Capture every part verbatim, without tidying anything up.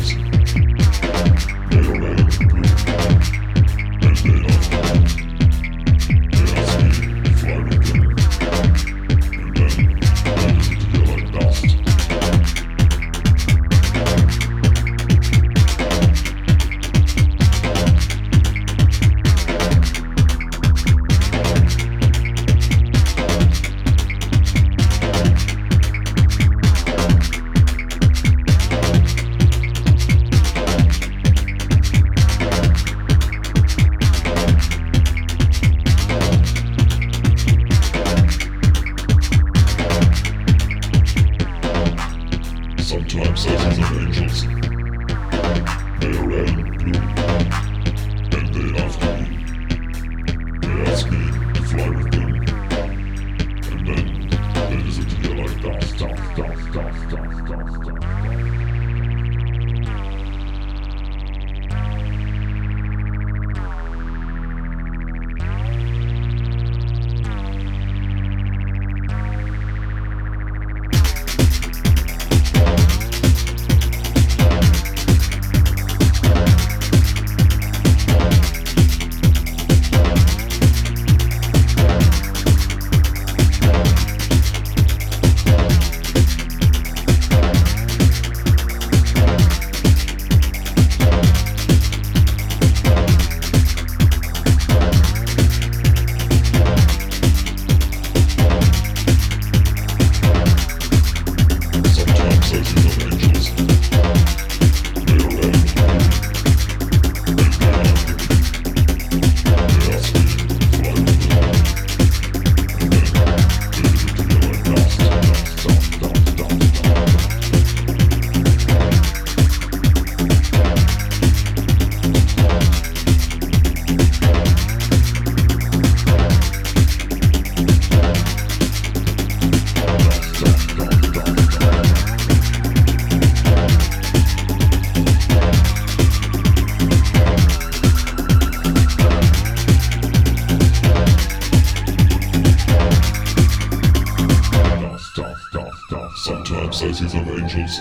Societies of angels.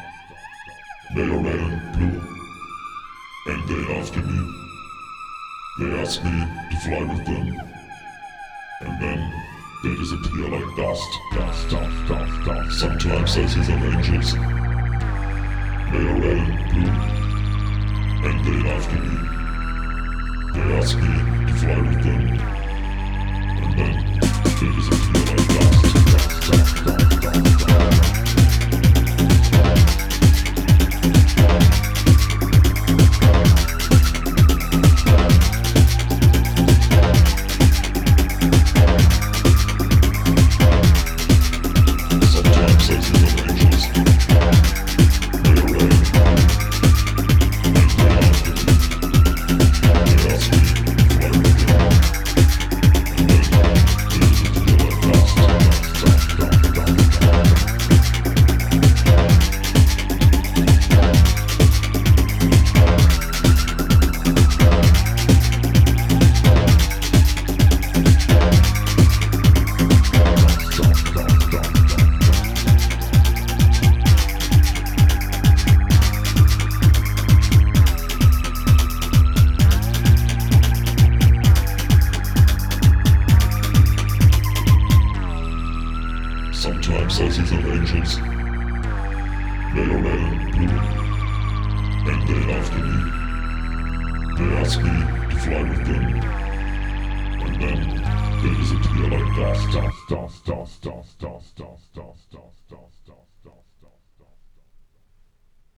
They are red and blue, and they after me. They ask me to fly with them, and then they disappear like dust, dust, dust, dust, dust. Sometimes societies of angels. They are red and blue, and they after me. They ask me to fly with them, and then they disappear like dust, dust, dust, dust, dust, dust. Sometimes societies of angels. They are red and blue, and they after me. They ask me to fly with them, and then they disappear like dust, dust, dust, dust, dust, dust, dust, dust, dust, dust, dust.